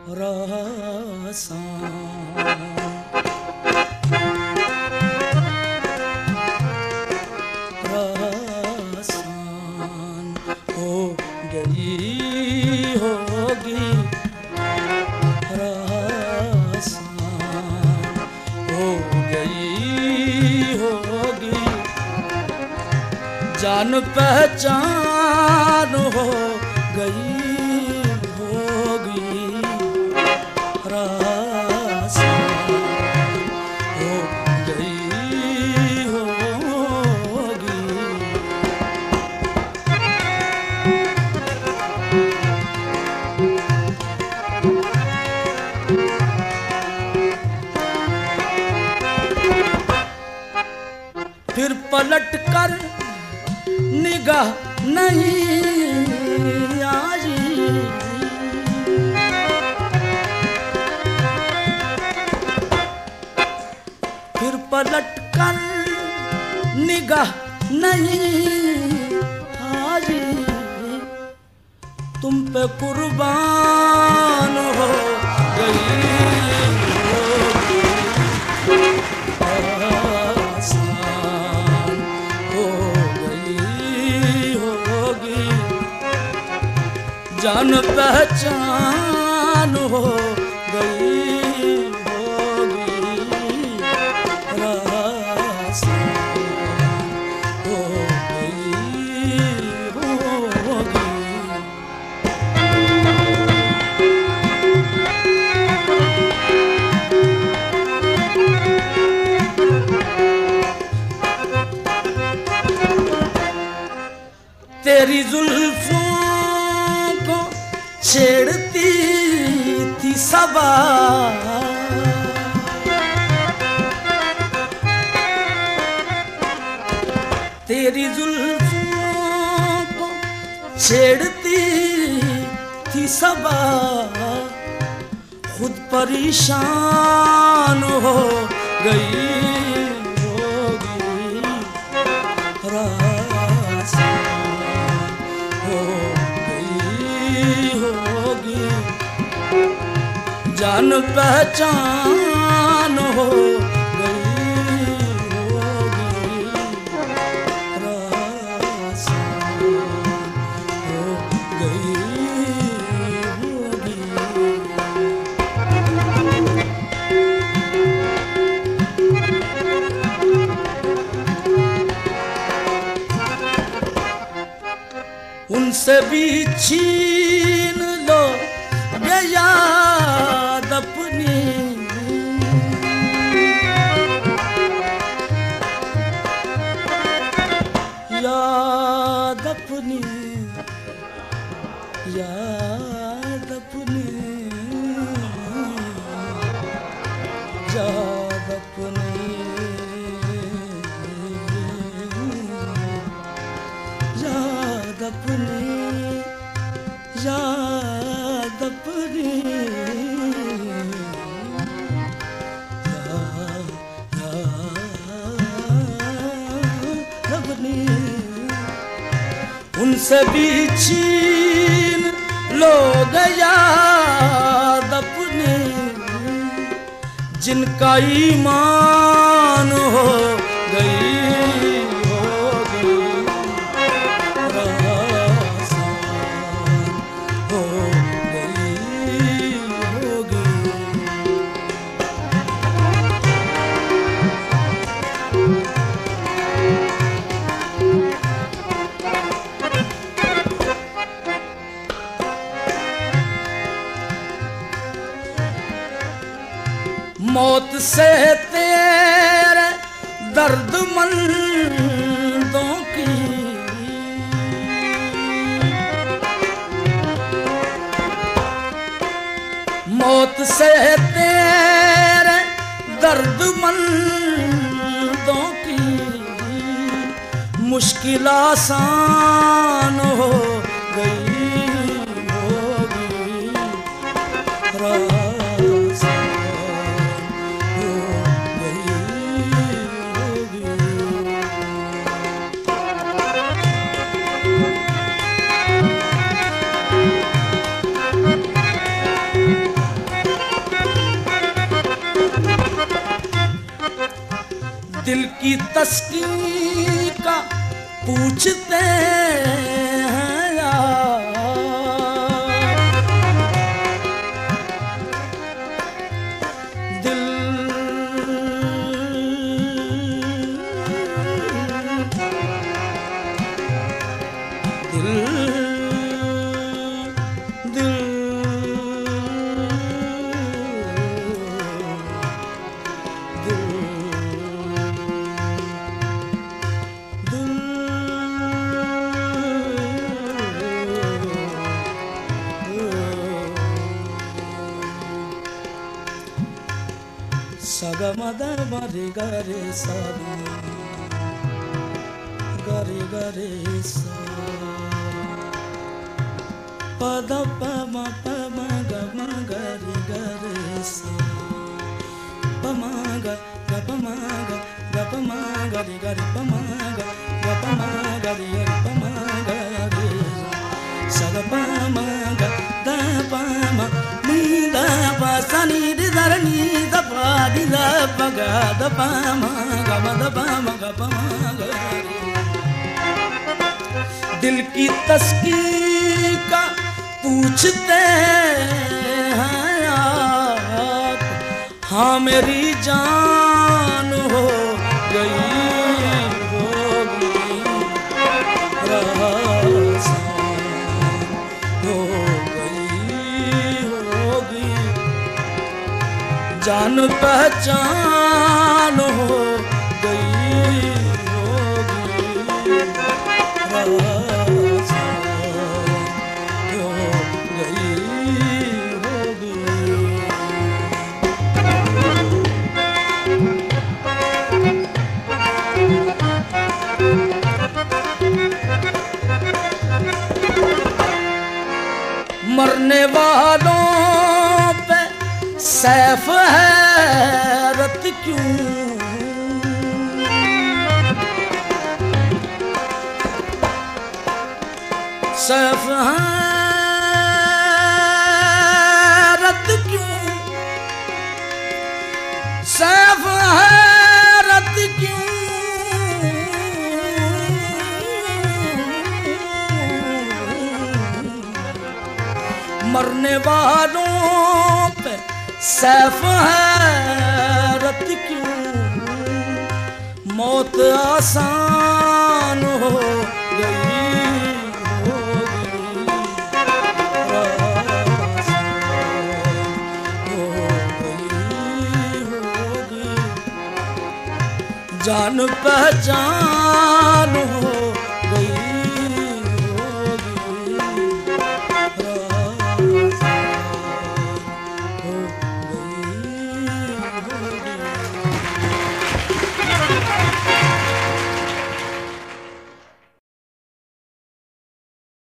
रासान हो गई होगी, रासान हो गई होगी, जान पहचान हो गई होगी, रासान हो गई होगी। फिर पलट कर निगाह नहीं आई, फिर पलट कर निगाह नहीं आई, तुम पे कुर्बान हो गई होगी, आसान हो गई होगी, जान पहचान हो गई होगी, आसान हो गई होगी। तेरी जुल्फों को छेड़ती थी सबा, तेरी जुल्फों को छेड़ती थी सबा, खुद परेशान हो गई होगी, रासान हो गई होगी, जान पहचान हो गई होगी, रासान हो गई होगी। उनसे भी छीन लो ये याद अपनी, याद अपनी, याद अपनी, याद अपनी, याद अपनी, याद अपनी, याद अपनी। उनसे भी छीन लो याद अपनी, जिनका ईमान हो गई होगी, रासान हो गई होगी। मौत से तेरे दर्दमंदों की, मौत से तेरे दर्दमंदों की, मुश्किल आसान हो गई होगी, की तस्की का पूछते हैं यार। Saga mada mare gare sa gare gare sa pada pa ma ga ma gare gare sa pa ma ga re gare pa ma ga re pa ma ga re saga pa ma ga da pa ma ni da pa sa ni da ni da pa di da pa ga da pa ma ga pa ma ga re। दिल की तस्की का पूछते हैं यार। हाँ मेरी जान हो गई होगी हो गई होगी जान पहचान हो गई होगी मरने वालों पे सैफ हैरत क्यों सैफ हैरत क्यों सैफ हैरत क्यों मरने वालों पे सैफ हैरत क्यों मौत आसान हो गई होगी जान पहचान हो